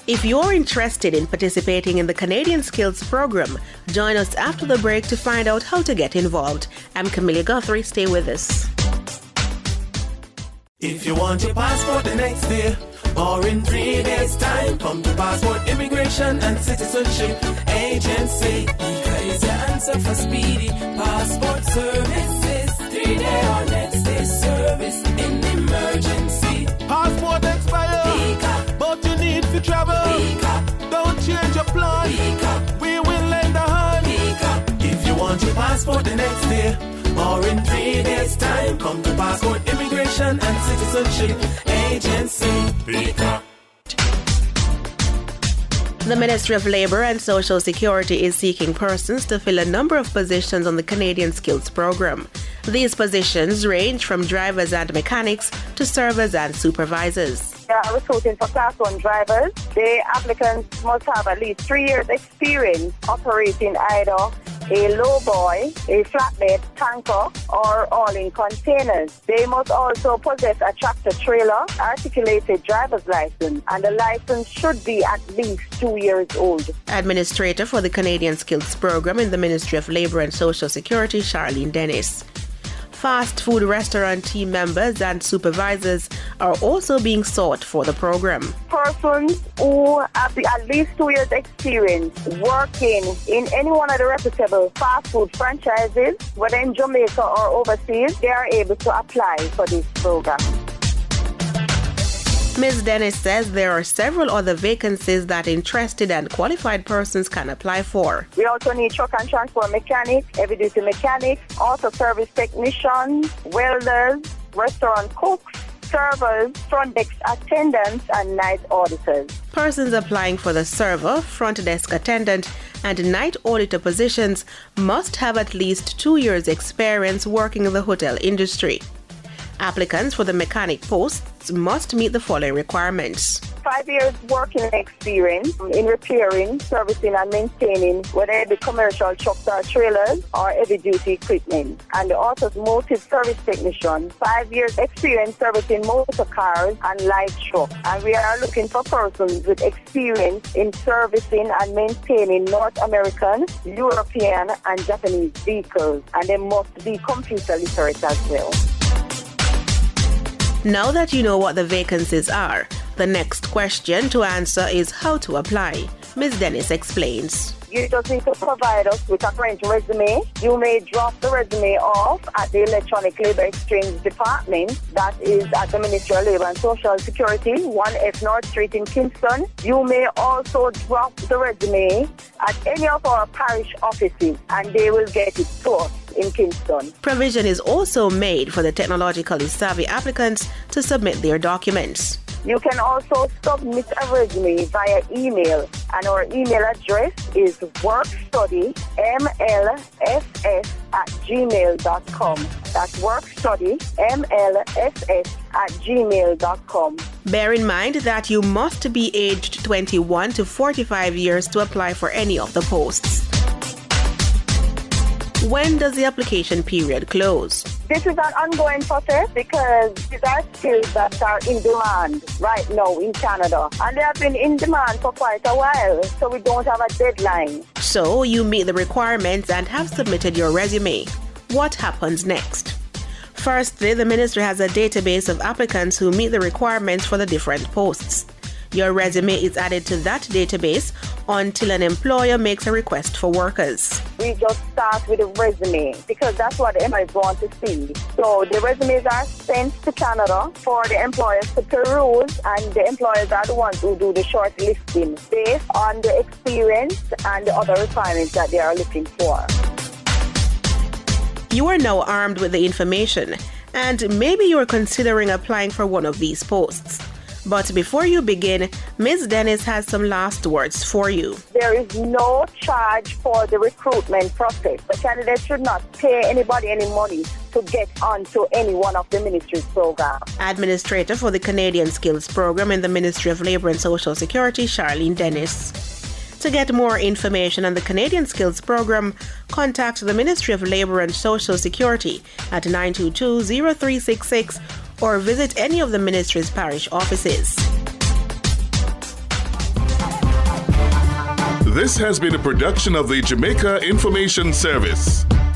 If you're interested in participating in the Canadian Skills Program, join us after the break to find out how to get involved. I'm Camilla Guthrie. Stay with us. If you want your passport the next day or in 3 days' time, come to Passport Immigration and Citizenship Agency. Because is your answer for speedy passport services. 3-day or next day service in emergency. Passport expire, but you need to travel. Don't change your plan. We will lend a hand. If you want your passport the next day or in 3 days' time, come to Passport Immigration and Citizenship Agency. The Ministry of Labour and Social Security is seeking persons to fill a number of positions on the Canadian Skills Program. These positions range from drivers and mechanics to servers and supervisors. They are recruiting for Class 1 drivers. The applicants must have at least 3 years experience operating either a lowboy, a flatbed, tanker, or hauling containers. They must also possess a tractor-trailer, articulated driver's license, and the license should be at least 2 years old. Administrator for the Canadian Skills Program in the Ministry of Labour and Social Security, Charlene Dennis. Fast food restaurant team members and supervisors are also being sought for the program. Persons who have at least 2 years experience working in any one of the reputable fast food franchises, whether in Jamaica or overseas, they are able to apply for this program. Ms. Dennis says there are several other vacancies that interested and qualified persons can apply for. We also need truck and transport mechanics, heavy-duty mechanics, auto service technicians, welders, restaurant cooks, servers, front desk attendants, and night auditors. Persons applying for the server, front desk attendant, and night auditor positions must have at least 2 years' experience working in the hotel industry. Applicants for the mechanic posts must meet the following requirements. 5 years working experience in repairing, servicing and maintaining, whether it be commercial trucks or trailers or heavy-duty equipment. And the automotive service technician, 5 years experience servicing motor cars and light trucks. And we are looking for persons with experience in servicing and maintaining North American, European and Japanese vehicles. And they must be computer literate as well. Now that you know what the vacancies are, the next question to answer is how to apply. Ms. Dennis explains. You just need to provide us with a current resume. You may drop the resume off at the Electronic Labour Exchange Department, that is at the Ministry of Labour and Social Security, 1F North Street in Kingston. You may also drop the resume at any of our parish offices and they will get it to us in Kingston. Provision is also made for the technologically savvy applicants to submit their documents. You can also submit a resume via email, and our email address is workstudymlss@gmail.com. That's workstudymlss@gmail.com. Bear in mind that you must be aged 21 to 45 years to apply for any of the posts. When does the application period close? This is an ongoing process because these are skills that are in demand right now in Canada. And they have been in demand for quite a while, so we don't have a deadline. So you meet the requirements and have submitted your resume. What happens next? Firstly, the ministry has a database of applicants who meet the requirements for the different posts. Your resume is added to that database until an employer makes a request for workers. We just start with a resume because that's what the employers want to see. So the resumes are sent to Canada for the employers to peruse, and the employers are the ones who do the short listing based on the experience and the other requirements that they are looking for. You are now armed with the information, and maybe you are considering applying for one of these posts. But before you begin, Ms. Dennis has some last words for you. There is no charge for the recruitment process. The candidate should not pay anybody any money to get onto any one of the ministry's programs. Administrator for the Canadian Skills Program in the Ministry of Labour and Social Security, Charlene Dennis. To get more information on the Canadian Skills Program, contact the Ministry of Labour and Social Security at 922-0366 or visit any of the ministry's parish offices. This has been a production of the Jamaica Information Service.